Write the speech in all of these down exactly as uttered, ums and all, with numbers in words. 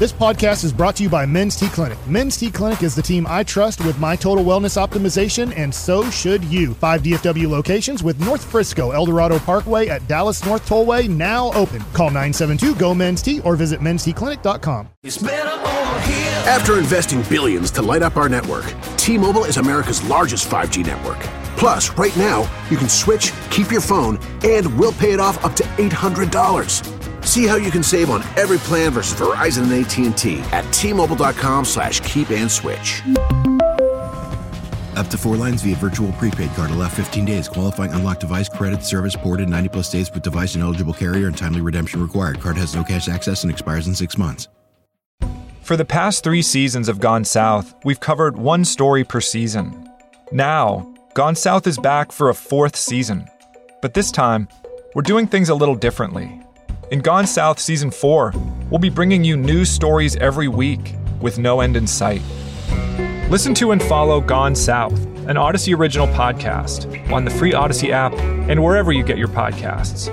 This podcast is brought to you by Men's T Clinic. Men's T Clinic is the team I trust with my total wellness optimization, and so should you. Five D F W locations with North Frisco, El Dorado Parkway at Dallas North Tollway now open. Call nine seven two, G O, Men's T or visit men's t clinic dot com. It's better over here. After investing billions to light up our network, T-Mobile is America's largest five G network. Plus, right now, you can switch, keep your phone, and we'll pay it off up to eight hundred dollars. See how you can save on every plan versus Verizon and A T and T at T-Mobile.com slash keep and switch. Up to four lines via virtual prepaid card. Allow fifteen days. Qualifying unlocked device credit service ported ninety plus days with device and eligible carrier and timely redemption required. Card has no cash access and expires in six months. For the past three seasons of Gone South, we've covered one story per season. Now, Gone South is back for a fourth season. But this time, we're doing things a little differently. In Gone South Season four, we'll be bringing you new stories every week with no end in sight. Listen to and follow Gone South, an Odyssey original podcast, on the free Odyssey app and wherever you get your podcasts.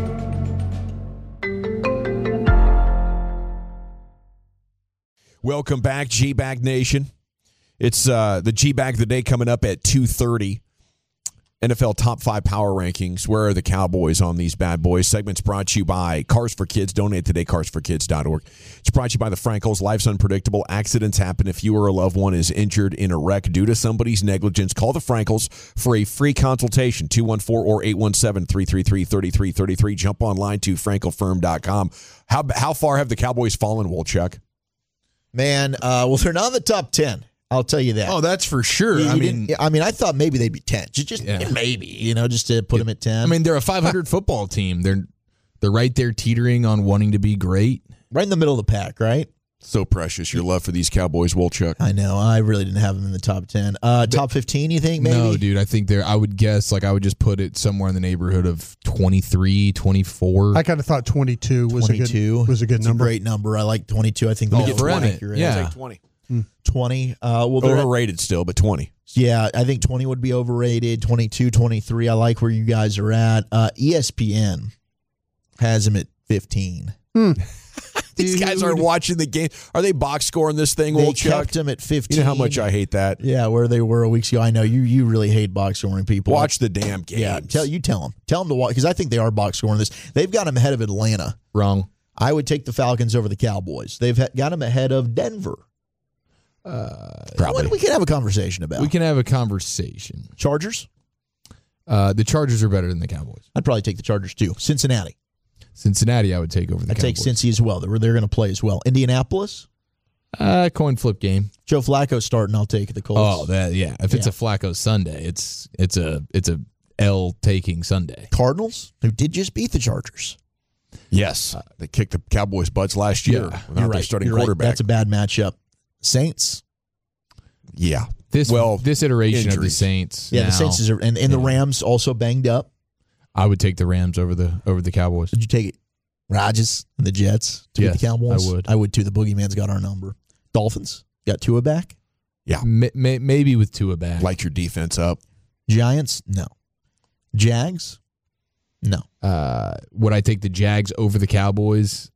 Welcome back, G-Bag Nation. It's uh, the G-Bag of the day coming up at two thirty. N F L Top five Power Rankings. Where are the Cowboys on these bad boys? Segment's brought to you by Cars for Kids. Donate today, cars for kids dot org. It's brought to you by the Frankels. Life's unpredictable. Accidents happen. If you or a loved one is injured in a wreck due to somebody's negligence, call the Frankels for a free consultation. two one four or eight one seven, three three three, three three three three. Jump online to frankel firm dot com. How, how far have the Cowboys fallen, Wolchuk? Man, uh, well, they're not in the top ten. I'll tell you that. Oh, that's for sure. You, I you mean, I mean, I thought maybe they'd be ten. Just, just Yeah. maybe, you know, just to put them at ten. I mean, they're a five hundred football team. They're they're right there teetering on wanting to be great. Right in the middle of the pack, right? So precious, your love for these Cowboys, Wolchuk. I know. I really didn't have them in the top ten. Uh, top fifteen, you think, maybe? No, dude. I think they're, I would guess, like, I would just put it somewhere in the neighborhood of twenty-three, twenty-four. I kind of thought twenty-two was twenty-two a good was a good It's number. a great number. I like twenty-two. I think Oh, they'll get for twenty. Emmett, yeah. I'll take twenty. twenty. Uh, well, they're Overrated still, but twenty. Yeah, I think twenty would be overrated. twenty-two, twenty-three. I like where you guys are at. Uh, E S P N has them at fifteen. Hmm. These guys aren't watching the game. Are they box scoring this thing, They Wolchuk? kept them at fifteen. You know how much I hate that? Yeah, where they were a week ago. I know you. You really hate box scoring people. Watch the damn games. Yeah, tell you tell them. Tell them to watch because I think they are box scoring this. They've got them ahead of Atlanta. Wrong. I would take the Falcons over the Cowboys. They've ha- got them ahead of Denver. Uh, Probably. We can have a conversation about. we can have a conversation. Chargers. Uh, the Chargers are better than the Cowboys. I'd probably take the Chargers too. Cincinnati. Cincinnati, I would take over the I'd take Cowboys. Cincy as well. They're they're going to play as well. Indianapolis. Uh, coin flip game. Joe Flacco starting. I'll take the Colts. Oh, that yeah. If it's Yeah. a Flacco Sunday, it's it's a it's a L taking Sunday. Cardinals, who did just beat the Chargers. Yes. They kicked the Cowboys' butts last year Yeah, without You're their right. starting You're right. quarterback. That's a bad matchup. Saints. yeah. This Well, this iteration of the injuries. Saints. Yeah, the now, Saints is, and, and the Yeah. Rams also banged up. I would take the Rams over the over the Cowboys. Would you take it? Rodgers and the Jets to beat Yes, the Cowboys? I would. I would too. The Boogeyman's got our number. Dolphins got Tua back. Yeah. May, may, maybe with Tua back. Light your defense up. Giants, no. Jags, no. Uh, would I take the Jags over the Cowboys?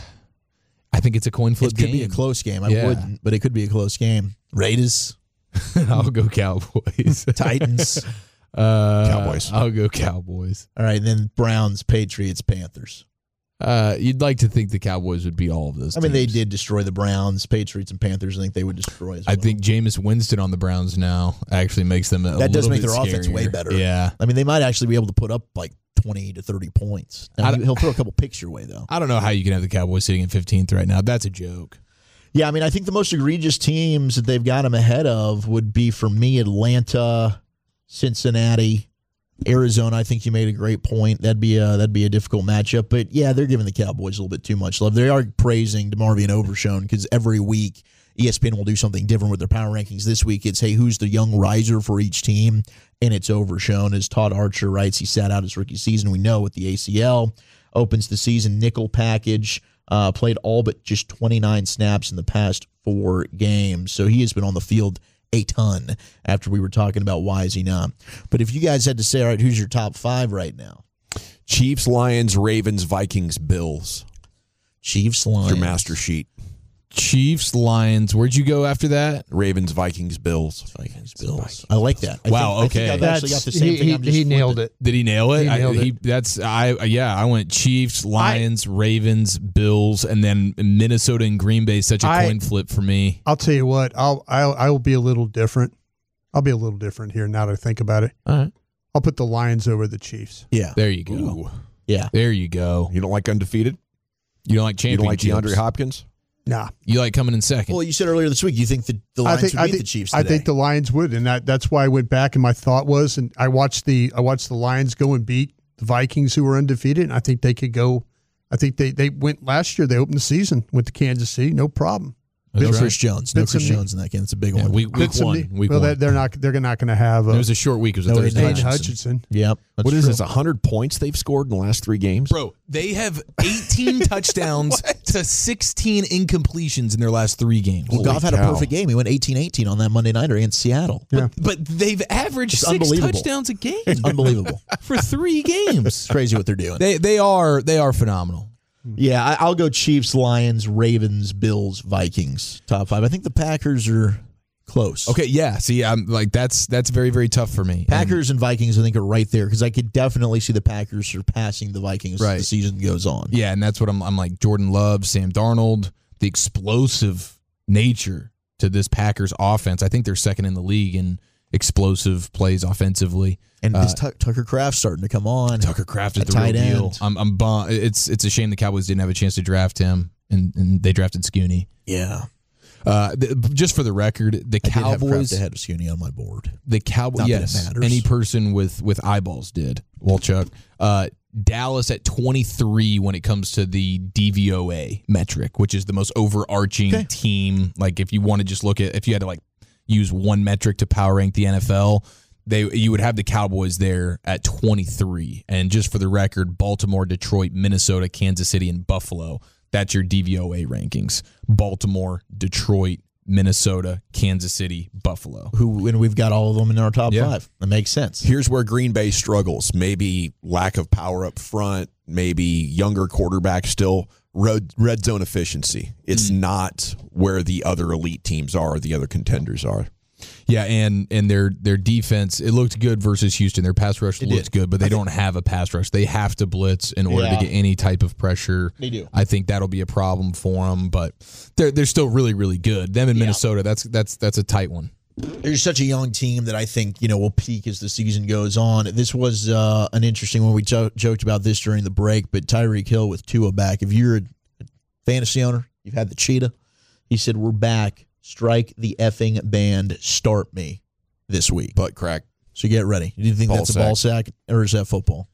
I think it's a coin flip It could game. be a close game. I Yeah. wouldn't, but it could be a close game. Raiders, I'll go Cowboys. Titans. Uh, Cowboys. I'll go Cowboys. All right, and then Browns, Patriots, Panthers. Uh, you'd like to think the Cowboys would beat all of those I mean, they teams. did destroy the Browns, Patriots, and Panthers. I think they would destroy as well. I think Jameis Winston on the Browns now actually makes them a that does little make bit their offense scarier. way better. Yeah. I mean, they might actually be able to put up like twenty to thirty points. Now, I don't- he'll throw a couple picks your way, though. I don't know how you can have the Cowboys sitting in fifteenth right now. That's a joke. Yeah, I mean, I think the most egregious teams that they've got them ahead of would be, for me, Atlanta, Cincinnati, Arizona. I think you made a great point. That'd be a, that'd be a difficult matchup. But, yeah, they're giving the Cowboys a little bit too much love. They are praising DeMarvion Overshone because every week E S P N will do something different with their power rankings. This week it's, hey, who's the young riser for each team? And it's Overshone. As Todd Archer writes, he sat out his rookie season. We know with the A C L. Opens the season nickel package. Uh, played all but just twenty-nine snaps in the past four games. So he has been on the field a ton after we were talking about why is he not. But if you guys had to say, all right, who's your top five right now? Chiefs, Lions, Ravens, Vikings, Bills. Chiefs, Lions. Your master sheet. Chiefs, Lions. Where'd you go after that? Ravens, Vikings, Bills. Vikings, Bills. I like that. I Wow, think, okay. I think I've actually got the same he, thing. he, I'm just he nailed flipping. it. Did he nail it? He nailed I, it. He, that's I. Yeah, I went Chiefs, Lions, Ravens, Bills, and then Minnesota and Green Bay. Such a I- coin flip for me. I'll tell you what. I'll I'll I will be a little different. I'll be a little different here now that I think about it. All right. I'll put the Lions over the Chiefs. Yeah. There you go. Ooh. Yeah. There you go. You don't like undefeated? You don't like You don't like championships. DeAndre Hopkins? Nah, You like coming in second. Well, you said earlier this week you think the, the Lions I think would I beat think the Chiefs I today. think the Lions would, and that that's why I went back and my thought was, and I watched the I watched the Lions go and beat the Vikings, who were undefeated, and I think they could go. I think they they went last year. They opened the season with the Kansas City, no problem. no That's Chris right. Jones. No Bits Chris of me. Jones in that game. It's a big Yeah, one. week, week Bits of one. me- Week well, one. they're, they're not they're not going to have. A, it was a short week. It was a No, Thursday. Aiden Aiden night. Hutchinson. Yep. That's What is true. this, one hundred points they've scored in the last three games? Bro, they have eighteen touchdowns to sixteen incompletions in their last three games. Well, Goff had a cow. perfect game. He went eighteen eighteen on that Monday nighter against Seattle. Yeah. But they've averaged It's six unbelievable. touchdowns a game Unbelievable. for three games. It's crazy what they're doing. They they are they are phenomenal. Yeah, I, I'll go Chiefs, Lions, Ravens, Bills, Vikings. Top five. I think the Packers are close. Okay, yeah. See, I'm like that's that's very very tough for me. Packers and Vikings, I think, are right there because I could definitely see the Packers surpassing the Vikings Right. as the season goes on. And, yeah, and that's what I'm. I'm like Jordan Love, Sam Darnold, the explosive nature to this Packers offense. I think they're second in the league in explosive plays offensively. And Uh, this Tuck Tucker Craft starting to come on. Tucker Kraft is At the real tight deal. end. I'm, I'm bum- It's it's a shame the Cowboys didn't have a chance to draft him, and, and they drafted Scooney. Yeah. Uh, the, just for the record, the I did have Kraft Cowboys, ahead of Scooney on my board. the Cowboys, Not that it yes, matters. any person with with eyeballs did. Walchuk, uh, Dallas at twenty-three when it comes to the D V O A metric, which is the most overarching Okay. team. Like if you want to just look at, if you had to like use one metric to power rank the N F L, they you would have the Cowboys there at twenty-three. And just for the record, Baltimore, Detroit, Minnesota, Kansas City, and Buffalo. That's your D V O A rankings. Baltimore, Detroit, Minnesota, Kansas City, Buffalo. Who and we've got all of them in our top Yeah. five. That makes sense. Here's where Green Bay struggles. Maybe lack of power up front, maybe younger quarterback still. Red, red zone efficiency. It's Mm. not where the other elite teams are or the other contenders are. Yeah, and and their their defense, it looked good versus Houston. Their pass rush It looked did. good, but they don't have a pass rush. They have to blitz in order Yeah. to get any type of pressure. They do. I think that'll be a problem for them, but they're they're still really really good. Them in Yeah. Minnesota, that's that's that's a tight one. They're such a young team that I think, you know, will peak as the season goes on. This was uh, an interesting one. We jo- joked about this during the break, but Tyreek Hill with Tua back. If you're a fantasy owner, you've had the cheetah. He said, we're back. Strike the effing band. Start me this week. Butt crack. So get ready. Do you think Ball that's a ball sack or is that football?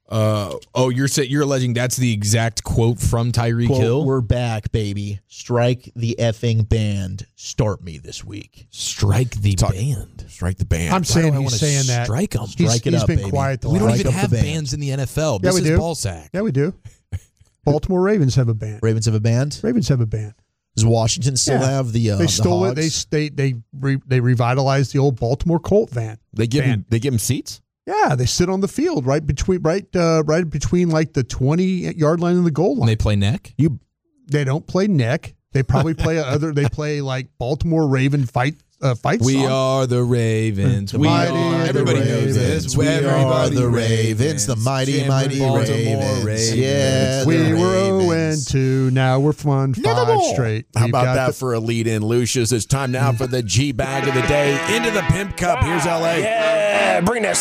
Uh oh, you're saying you're alleging that's the exact quote from Tyreek Quote, Hill? we're back, baby. Strike the effing band. Start me this week. Strike the Talk- band. Strike the band. I'm saying I he's wanna saying that. strike 'em. He's, Strike it he's up, been baby. quiet the We don't last. Strike even up have the band. bands in the N F L. Yeah, This we is do. ball sack. Yeah, we do. Baltimore Ravens have a band. Ravens have a band. Ravens have a band. Does Washington still Yeah. have the uh, They the stole it. They Hogs? they they re, they revitalized the old Baltimore Colt van. They give him, Band. they give him seats? Yeah, they sit on the field right between right uh, right between like the twenty yard line and the goal And line. they play neck? You They don't play neck. They probably play other. They play like Baltimore Raven fight uh, fight We song. are the Ravens. The we mighty are. the Everybody knows Ravens. this. We are Everybody the Ravens, the mighty, Jim mighty Baltimore Ravens. Yeah, We the were zero and Ravens. two. Now we're fun five Nevermore. straight. How We've about got that the- for a lead in, Lucius? It's time now for the G bag of the day. Into the Pimp Cup. Here's L A. Yeah, bring that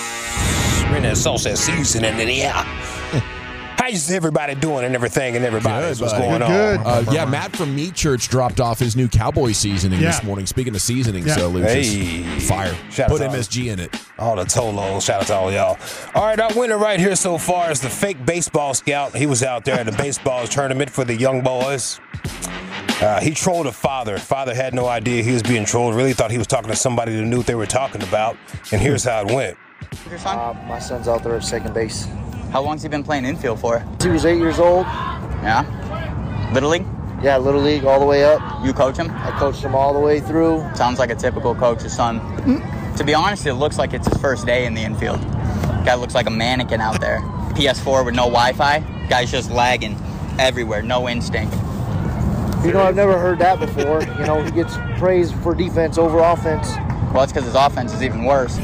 sauce. Bring that sauce, that seasoning in the air. How's everybody doing and everything and everybody? Good, What's buddy. going Good, on? good. Uh, yeah, Matt from Meat Church dropped off his new cowboy seasoning Yeah. this morning. Speaking of seasoning, Yeah. so Lucius, Hey. fire. Shout Put out to M S G in it. All the Tolos. Shout out to all y'all. All right, our winner right here so far is the fake baseball scout. He was out there at the baseball tournament for the young boys. Uh, he trolled a father. Father had no idea he was being trolled. Really thought he was talking to somebody that knew what they were talking about. And here's how it went. Your son? Uh, my son's out there at second base. How long's he been playing infield for? He was eight years old. Yeah? Little League? Yeah, Little League all the way up. You coach him? I coached him all the way through. Sounds like a typical coach's son. To be honest, it looks like it's his first day in the infield. Guy looks like a mannequin out there. P S four with no Wi-Fi. Guy's just lagging everywhere, no instinct. You know, I've never heard that before. You know, he gets praised for defense over offense. Well, that's because his offense is even worse.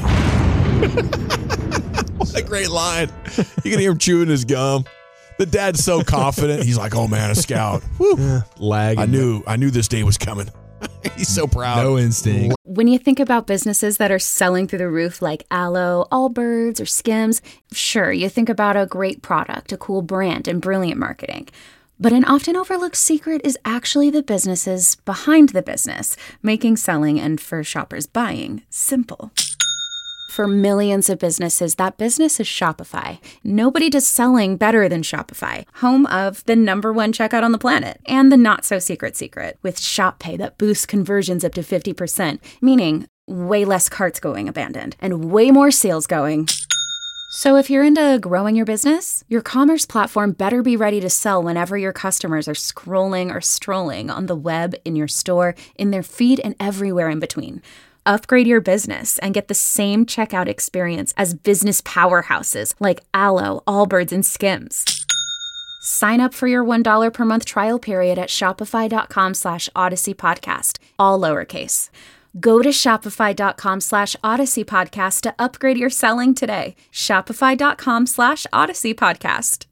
What a great line. You can hear him chewing his gum. The dad's so confident. He's like, oh, man, a scout. Woo. Yeah. Lag. I knew, I knew this day was coming. He's so proud. No instinct. When you think about businesses that are selling through the roof like Aloe, Allbirds, or Skims, sure, you think about a great product, a cool brand, and brilliant marketing. But an often overlooked secret is actually the businesses behind the business, making selling and for shoppers buying simple. For millions of businesses, that business is Shopify. Nobody does selling better than Shopify, home of the number one checkout on the planet, and the not-so-secret secret, with Shop Pay that boosts conversions up to fifty percent, meaning way less carts going abandoned, and way more sales going. So if you're into growing your business, your commerce platform better be ready to sell whenever your customers are scrolling or strolling on the web, in your store, in their feed, and everywhere in between. Upgrade your business and get the same checkout experience as business powerhouses like Aloe, Allbirds, and Skims. Sign up for your one dollar per month trial period at shopify.com slash Odyssey Podcast, all lowercase. Go to shopify.com slash Odyssey Podcast to upgrade your selling today. Shopify.com slash Odyssey Podcast.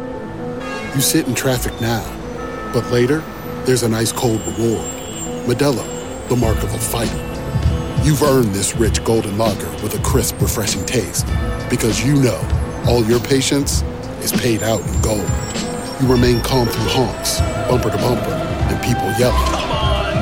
You sit in traffic now, but later, there's an ice cold reward. Modelo, the mark of a fighter. You've earned this rich golden lager with a crisp, refreshing taste. Because you know, all your patience is paid out in gold. You remain calm through honks, bumper to bumper, and people yelling. Come on,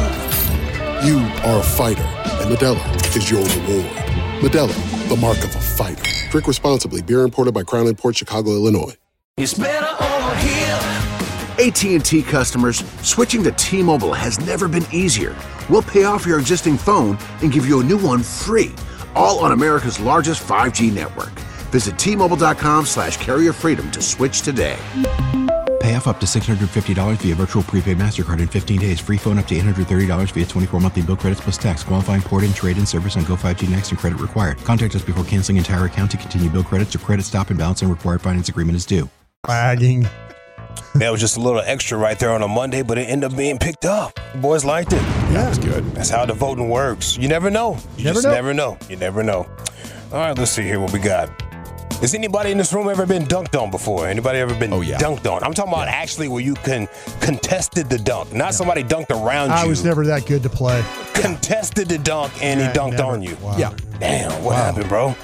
move! You are a fighter, and Modelo is your reward. Modelo, the mark of a fighter. Drink responsibly. Beer imported by Crown Imports, Chicago, Illinois. It's better over here. A T and T customers, switching to T-Mobile has never been easier. We'll pay off your existing phone and give you a new one free, all on America's largest five G network. Visit T-Mobile.com slash carrier freedom to switch today. Pay off up to six hundred fifty dollars via virtual prepaid MasterCard in fifteen days. Free phone up to eight hundred thirty dollars via twenty-four monthly bill credits plus tax. Qualifying port and trade-in service on Go five G Next and credit required. Contact us before canceling entire account to continue bill credits or credit stop and balance and required finance agreement is due. Lagging. That was just a little extra right there on a Monday, but it ended up being picked up. The boys liked it. Yeah, that's good. That's how the voting works. You never know. You Never just know. never know. You never know. All right, let's see here what we got. Has anybody in this room ever been dunked on before? Anybody ever been Oh, yeah. dunked on? I'm talking about actually where you can contested the dunk, not somebody dunked around I you. was never that good to play. Contested the dunk and Yeah, he dunked never. on you. Wow. Yeah. Damn, what happened, bro?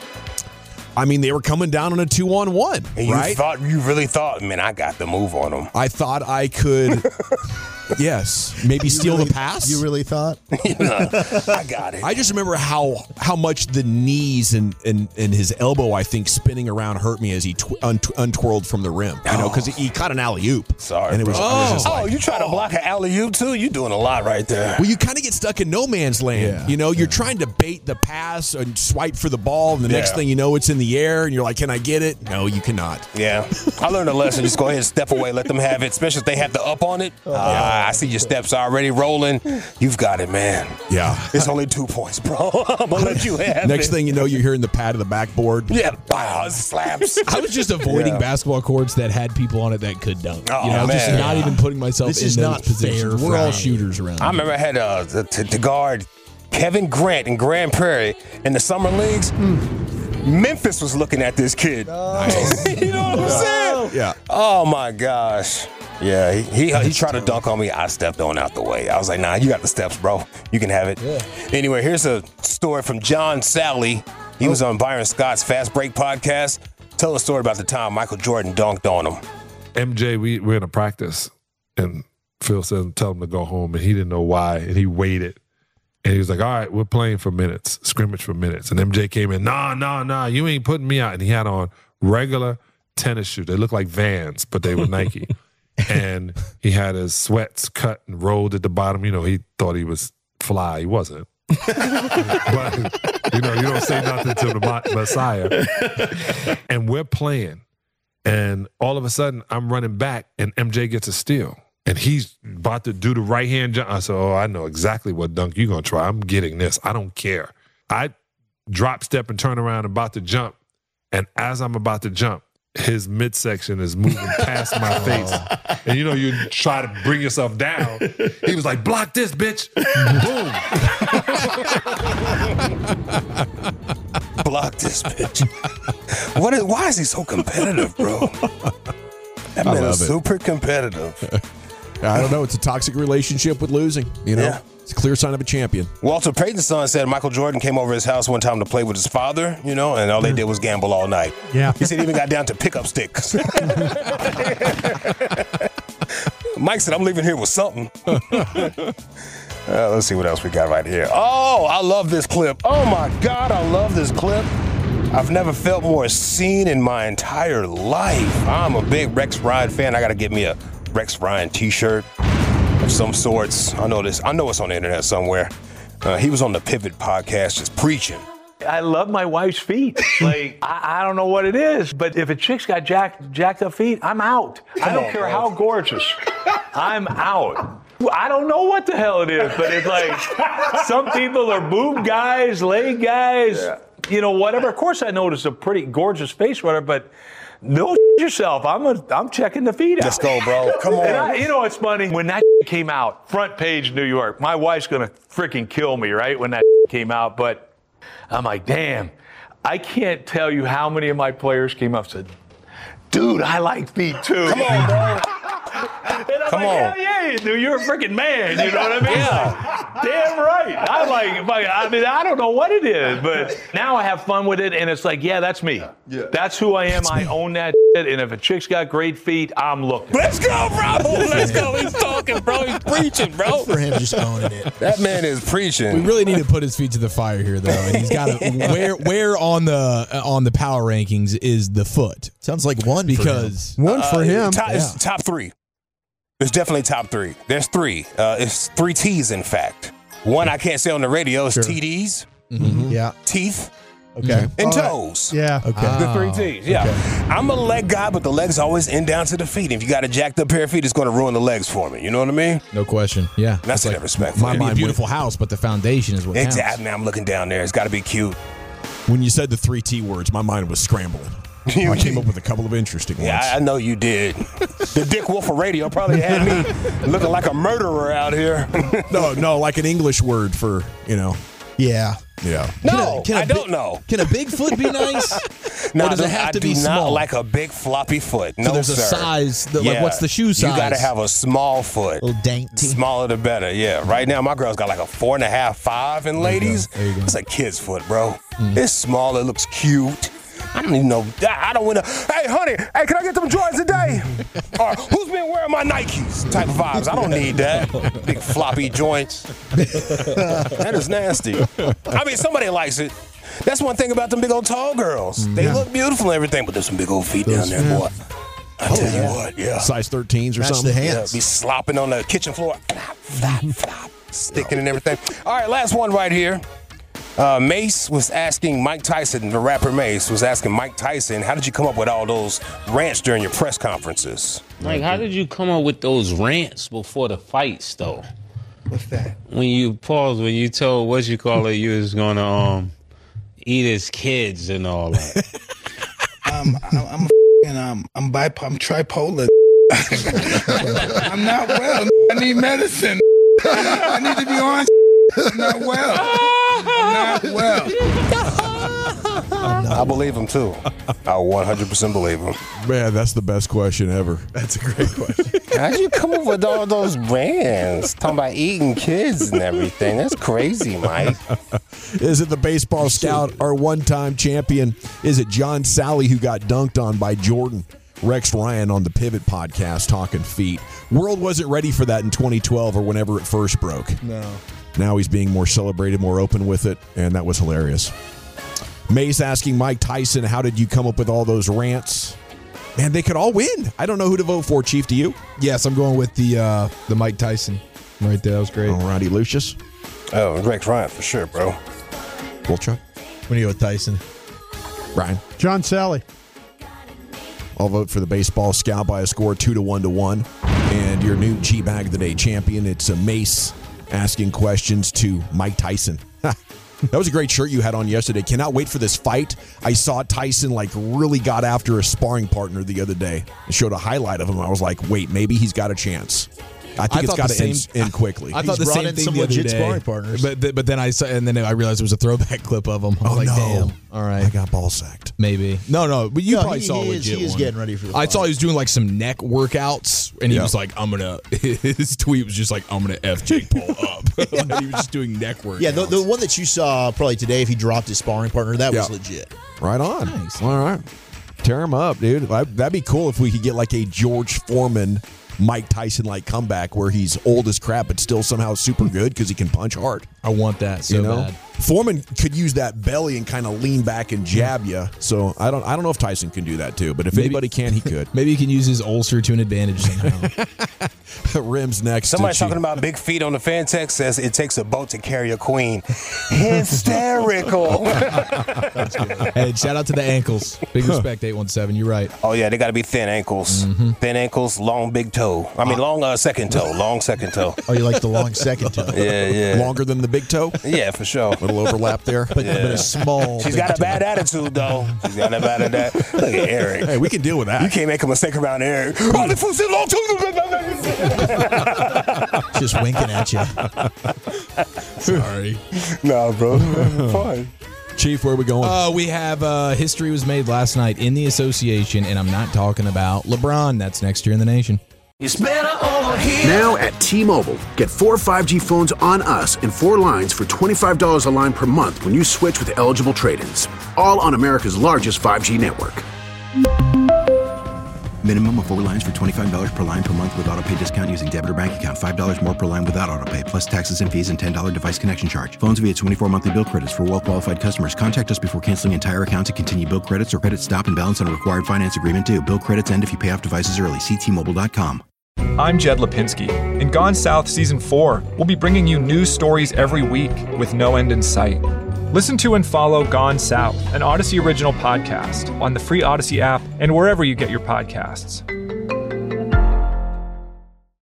I mean, they were coming down on a two-on-one, And you right? thought you really thought, man, I got the move on him. I thought I could, yes, maybe steal really- the pass. You really thought? I got it. I just remember how how much the knees and, and, and his elbow, I think, spinning around hurt me as he tw- unt- untwirled from the rim. You know, because he caught an alley-oop. Sorry, and it was, bro. I was just Oh, like, you trying to block an alley-oop too? You doing a lot right there. well, you kind of get stuck in no man's land. Yeah. You know, you're trying to bait the pass and swipe for the ball, and the next Yeah. thing you know, it's in the air, and you're like, can I get it? No, you cannot. Yeah, I learned a lesson. Just go ahead and step away, let them have it, especially if they have the up on it. Uh, I see your steps already rolling. You've got it, man. Yeah. It's only two points, bro. I'm gonna let you have Next it. thing you know, you're hearing the pad of the backboard. Yeah, wow, slaps. I was just avoiding Yeah. basketball courts that had people on it that could dunk. Oh, you know, just man. not even putting myself This in is those not positions. fair We're all for- shooters around. I remember I had uh, to, to guard Kevin Grant in Grand Prairie in the summer leagues. Memphis was looking at this kid. You know what I'm saying? Yeah. Oh my gosh. Yeah, he, he he tried to dunk on me. I stepped on out the way. I was like, nah, you got the steps, bro. You can have it. Anyway, here's a story from John Sally. He was on Byron Scott's Fast Break podcast. Tell a story about the time Michael Jordan dunked on him. M J, we we're in a practice, and Phil says, tell him to go home, and he didn't know why, and he waited. And he was like, all right, we're playing for minutes, scrimmage for minutes. And M J came in, nah, nah, nah, you ain't putting me out. And he had on regular tennis shoes. They looked like Vans, but they were Nike. And he had his sweats cut and rolled at the bottom. You know, he thought he was fly. He wasn't. But, you know, you don't say nothing to the Ma- Messiah. And we're playing. And all of a sudden, I'm running back, and M J gets a steal. And he's about to do the right-hand jump. I said, oh, I know exactly what dunk you're going to try. I'm getting this. I don't care. I drop, step, and turn around, about to jump. And as I'm about to jump, his midsection is moving past my face. And you know, you try to bring yourself down. He was like, block this, bitch. Boom. Block this bitch. What is, why is he so competitive, bro? That man is super competitive. I don't know. It's a toxic relationship with losing, you know? Yeah. It's a clear sign of a champion. Walter Payton's son said Michael Jordan came over his house one time to play with his father, you know, and all they did was gamble all night. Yeah. He said he even got down to pickup sticks. Mike said, I'm leaving here with something. uh, let's see what else we got right here. Oh, I love this clip. Oh, my God, I love this clip. I've never felt more seen in my entire life. I'm a big Rex Ryan fan. I got to get me a Rex Ryan t-shirt of some sorts. I know this. I know it's on the internet somewhere. Uh, he was on the Pivot podcast just preaching. I love my wife's feet. Like, I, I don't know what it is, but if a chick's got jacked, jacked up feet, I'm out. Come I don't on, care bro. how gorgeous. I'm out. I don't know what the hell it is, but it's like some people are boob guys, leg guys, yeah. you know, whatever. Of course, I notice a pretty gorgeous face, whatever, but no yourself. I'm a, I'm checking the feet out. Let's go, bro. Come on. And I, you know what's funny? When that came out, front page New York, my wife's going to freaking kill me, right, when that came out. But I'm like, damn, I can't tell you how many of my players came up and said, dude, I like feet too. Come on, bro. And I'm Come like, on. hell yeah, dude, you're a freaking man. You know what I mean? Yeah. Damn right. I like, I mean, I don't know what it is, but now I have fun with it, and it's like, yeah, that's me. Yeah. That's who I am. That's I me. Own that shit, and if a chick's got great feet, I'm looking. Let's go, bro. Let's go. He's talking, bro. He's preaching, bro. For him just owning it. That man is preaching. We really need to put his feet to the fire here, though. And he's got to where where on the uh, on the power rankings is the foot? Sounds like one because for one for uh, him. Top, yeah. It's top three. It's definitely top three. There's three. Uh, it's three T's, in fact. One I can't say on the radio is Sure. T Ds, Mm-hmm. Yeah. teeth, Okay. and All right. toes. Yeah. Okay. The three T's, yeah. Okay. I'm a leg guy, but the legs always end down to the feet. If you got a jacked up pair of feet, it's going to ruin the legs for me. You know what I mean? No question. Yeah. That's It's like, respect. Might be a mind beautiful house, but the foundation is what counts. Exactly. I'm looking down there. It's got to be cute. When you said the three T words, my mind was scrambling. I came up with a couple of interesting ones. Yeah, I know you did. The Dick Wolf of radio probably had me looking like a murderer out here. no, no, like an English word for, you know. Yeah. Yeah. No, Can a- can a I bi- don't know. Can a big foot be nice? No, or does I it have I to do be not small? like a big floppy foot. No, So there's a sir. size, that, like what's the shoe size? You got to have a small foot. A little dainty. Smaller the better, yeah. Right now, my girl's got like a four and a half, five, and ladies, There you go. it's a kid's foot, bro. It's small, it looks cute. I don't even know. I I don't want to. Hey, honey, hey, can I get them Jordans today? Or who's been wearing my Nikes? Type of vibes. I don't need that. Big floppy joints. That is nasty. I mean, somebody likes it. That's one thing about them big old tall girls. They look beautiful and everything, but there's some big old feet down there, boy. I tell you what, yeah. Size thirteens or Match something. the Yeah, hands. be slopping on the kitchen floor. Flop, flop, flop, sticking and everything. All right, last one right here. Uh, Mace was asking Mike Tyson, the rapper Mace, was asking Mike Tyson, how did you come up with all those rants during your press conferences? Like, how did you come up with those rants before the fights, though? What's that? When you pause, when you told what you call it, you was gonna um eat his kids and all that. Um, I'm, I'm a f***ing, um, I'm bipolar, I'm tripolar. I'm not well. I need medicine. I need to be on. I'm not well. I'm not well. I believe him, too. I one hundred percent believe him. Man, that's the best question ever. That's a great question. How'd you come up with all those rants? Talking about eating kids and everything. That's crazy, Mike. Is it the baseball scout, our one-time champion? Is it John Sally who got dunked on by Jordan? Rex Ryan on the Pivot podcast talking feet. World wasn't ready for that in twenty twelve or whenever it first broke. No. Now he's being more celebrated, more open with it, and that was hilarious. Mace asking Mike Tyson, how did you come up with all those rants? Man, they could all win. I don't know who to vote for. Chief, do you? Yes, I'm going with the uh, the Mike Tyson right there. That was great. All righty, Lucius. Oh, Rex Ryan for sure, bro. Wolchuk. I'm going to go with Tyson. Ryan. John Sally. I'll vote for the baseball scout by a score two to one to one. And your new G-Bag of the Day champion, it's a Mace asking questions to Mike Tyson. That was a great shirt you had on yesterday. Cannot wait for this fight. I saw Tyson like really got after a sparring partner the other day. It showed a highlight of him. I was like, wait, maybe he's got a chance. I think I it's got to end, end quickly. I thought the same thing the other day, partners. but th- but then I saw, and then I realized it was a throwback clip of him. I was Oh, like, no. damn, all right, I got ball sacked. maybe no, no, but you No, probably he- saw he a is- legit he is one. getting ready for the I fight. saw he was doing like some neck workouts, and he Yeah. was like, "I'm gonna." His tweet was just like, "I'm gonna f Jake Paul up." Like, he was just doing neck workouts. Yeah, the, the one that you saw probably today, if he dropped his sparring partner, that was Yeah. legit. Right on. All right. Tear him up, dude. That'd be cool if we could get like a George Foreman, Mike Tyson like comeback where he's old as crap but still somehow super good because he can punch hard. I want that so you know? bad. Foreman could use that belly and kind of lean back and jab you. So I don't I don't know if Tyson can do that too, but if Maybe- anybody can, he could. Maybe he can use his ulcer to an advantage somehow. Rims next. Somebody's to talking about big feet on the fan text. Says it takes a boat to carry a queen. Hysterical. Hey, shout out to the ankles. Big respect, eight one seven. You're right. Oh yeah, they got to be thin ankles. Mm-hmm. Thin ankles, long big toe. I mean, long uh, second toe. Long second toe. Oh, you like the long second toe? Yeah, yeah. Longer than the big toe? Yeah, for sure. A little overlap there. But, Yeah. but a small. She's big got a toe. bad attitude though. She's got a bad attitude. Look at Eric. Hey, we can deal with that. You can't make a mistake around Eric. Oh, the foot's long toe. Just winking at you. Sorry. No, bro. Fine. Chief, where are we going? Uh, we have uh, history was made last night in the association, and I'm not talking about LeBron. That's next year in the nation. It's better over here. Now at T-Mobile, get four five G phones on us and four lines for twenty-five dollars a line per month when you switch with eligible trade-ins. All on America's largest five G network. Minimum of four lines for twenty-five dollars per line per month with autopay discount using debit or bank account. five dollars more per line without autopay, plus taxes and fees and ten dollars device connection charge. Phones via twenty-four monthly bill credits for well-qualified customers. Contact us before canceling entire account to continue bill credits or credit stop and balance on a required finance agreement due. Bill credits end if you pay off devices early. See T Mobile dot com. I'm Jed Lipinski. In Gone South Season four, we'll be bringing you news stories every week with no end in sight. Listen to and follow Gone South, an Odyssey original podcast, on the free Odyssey app and wherever you get your podcasts.